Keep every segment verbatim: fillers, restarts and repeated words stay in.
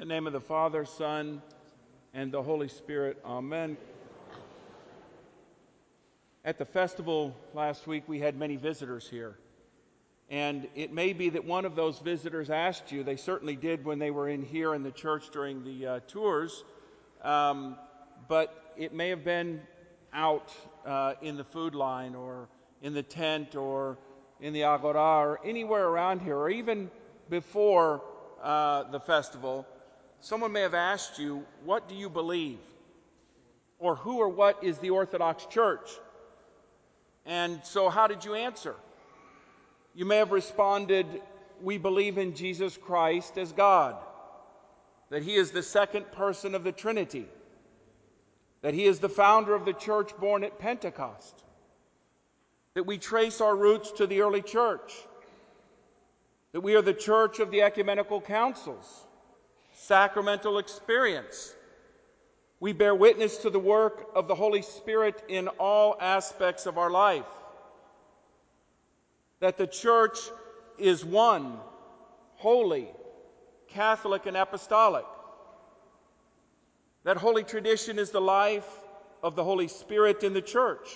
In the name of the Father, Son, and the Holy Spirit. Amen. At the festival last week, we had many visitors here. And it may be that one of those visitors asked you, they certainly did when they were in here in the church during the uh, tours, um, but it may have been out uh, in the food line or in the tent or in the agora or anywhere around here, or even before uh, the festival. Someone may have asked you, what do you believe? Or who or what is the Orthodox Church? And so how did you answer? You may have responded, we believe in Jesus Christ as God, that He is the second person of the Trinity, that He is the founder of the church born at Pentecost, that we trace our roots to the early church, that we are the church of the ecumenical councils, sacramental experience. We bear witness to the work of the Holy Spirit in all aspects of our life. That the church is one, holy, Catholic, and apostolic. That holy tradition is the life of the Holy Spirit in the church.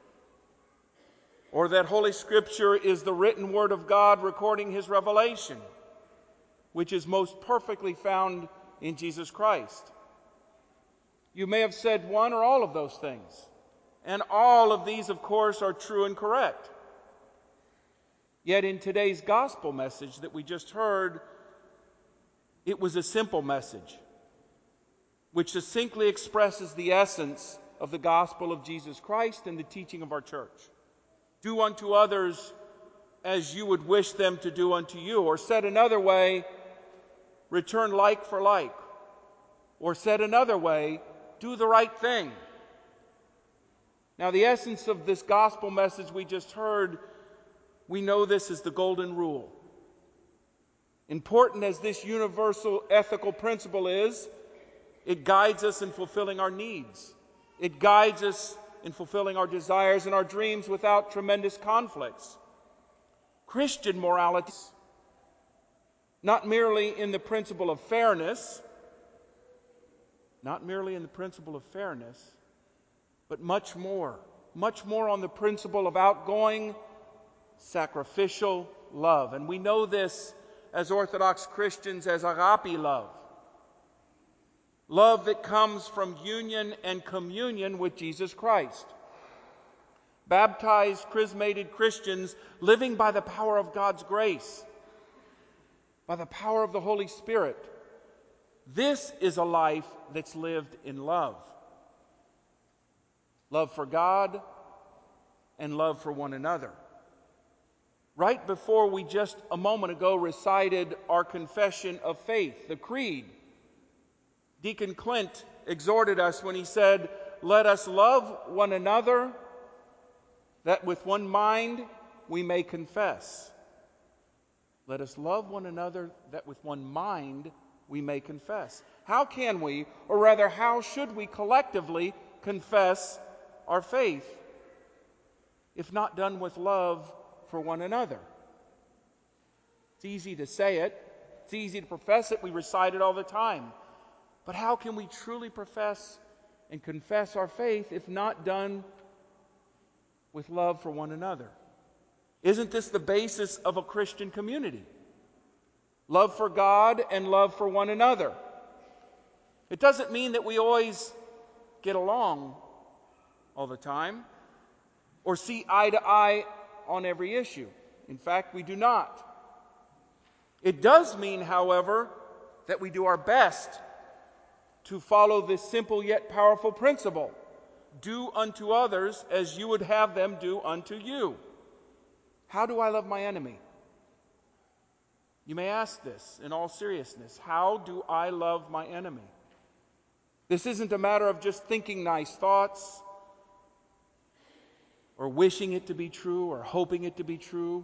Or that Holy Scripture is the written Word of God recording His revelation, which is most perfectly found in Jesus Christ. You may have said one or all of those things, and all of these, of course, are true and correct. Yet in today's gospel message that we just heard, it was a simple message, which succinctly expresses the essence of the gospel of Jesus Christ and the teaching of our church. Do unto others as you would wish them to do unto you, or said another way, return like for like, or said another way, do the right thing. Now, the essence of this gospel message we just heard, we know this is the golden rule. Important as this universal ethical principle is, it guides us in fulfilling our needs. It guides us in fulfilling our desires and our dreams without tremendous conflicts. Christian morality, not merely in the principle of fairness, not merely in the principle of fairness, but much more, much more on the principle of outgoing, sacrificial love. And we know this as Orthodox Christians as agape love. Love that comes from union and communion with Jesus Christ. Baptized, chrismated Christians living by the power of God's grace, by the power of the Holy Spirit. This is a life that's lived in love. Love for God and love for one another. Right before we just a moment ago recited our confession of faith, the Creed, Deacon Clint exhorted us when he said, let us love one another, that with one mind we may confess. Let us love one another, that with one mind we may confess. How can we, or rather how should we collectively confess our faith if not done with love for one another? It's easy to say it. It's easy to profess it. We recite it all the time. But how can we truly profess and confess our faith if not done with love for one another? Isn't this the basis of a Christian community? Love for God and love for one another. It doesn't mean that we always get along all the time or see eye to eye on every issue. In fact, we do not. It does mean, however, that we do our best to follow this simple yet powerful principle. Do unto others as you would have them do unto you. How do I love my enemy? You may ask this in all seriousness. How do I love my enemy? This isn't a matter of just thinking nice thoughts or wishing it to be true or hoping it to be true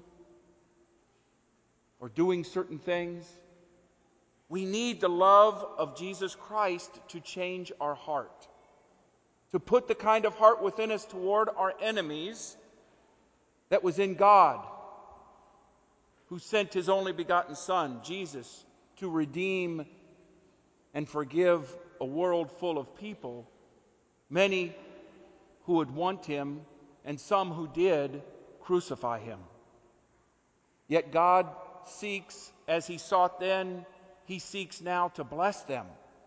or doing certain things. We need the love of Jesus Christ to change our heart, to put the kind of heart within us toward our enemies that was in God, who sent His only begotten Son, Jesus, to redeem and forgive a world full of people, many who would want him and some who did crucify him. Yet God seeks, as he sought then, he seeks now to bless them.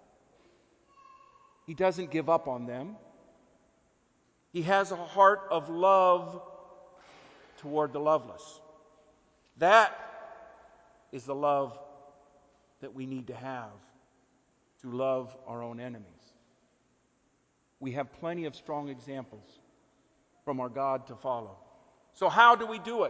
He doesn't give up on them. He has a heart of love toward the loveless. That is the love that we need to have, to love our own enemies. We have plenty of strong examples from our God to follow. So how do we do it?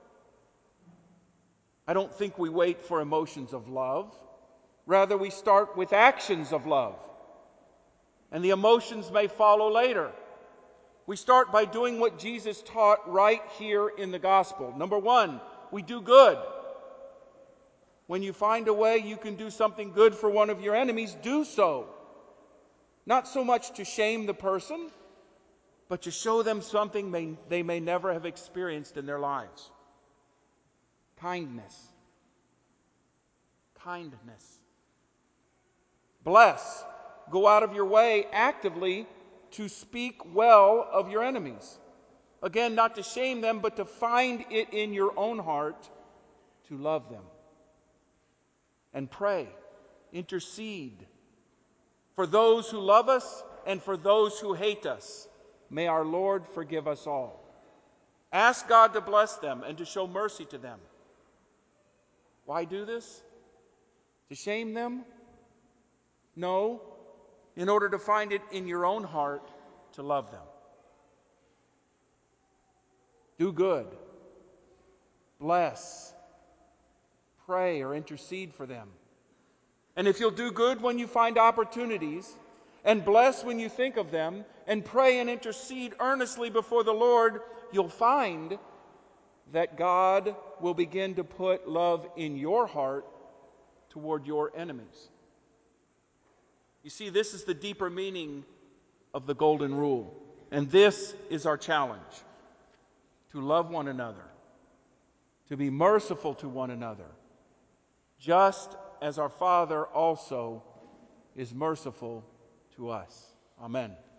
I don't think we wait for emotions of love. Rather, we start with actions of love. And the emotions may follow later. We start by doing what Jesus taught right here in the gospel. Number one, we do good. When you find a way you can do something good for one of your enemies, do so. Not so much to shame the person, but to show them something may, they may never have experienced in their lives. Kindness. Kindness. Bless. Go out of your way actively to speak well of your enemies. Again, not to shame them, but to find it in your own heart to love them. And pray. Intercede. For those who love us and for those who hate us, may our Lord forgive us all. Ask God to bless them and to show mercy to them. Why do this? To shame them? No, in order to find it in your own heart to love them. Do good. Bless. Pray or intercede for them. And if you'll do good when you find opportunities, and bless when you think of them, and pray and intercede earnestly before the Lord, you'll find that God will begin to put love in your heart toward your enemies. You see, this is the deeper meaning of the golden rule. And this is our challenge: to love one another, to be merciful to one another, just as our Father also is merciful to us. Amen.